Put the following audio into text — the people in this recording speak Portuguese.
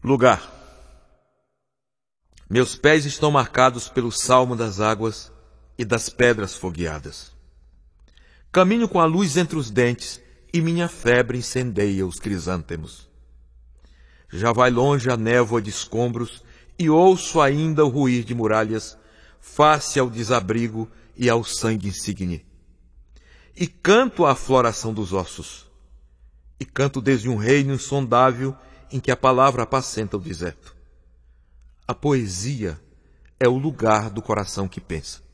Lugar. Meus pés estão marcados pelo salmo das águas e das pedras fogueadas. Caminho com a luz entre os dentes e minha febre incendeia os crisântemos. Já vai longe a névoa de escombros e ouço ainda o ruir de muralhas, face ao desabrigo e ao sangue insigne. E canto a afloração dos ossos. E canto desde um reino insondável em que a palavra apacenta o deserto. A poesia é o lugar do coração que pensa.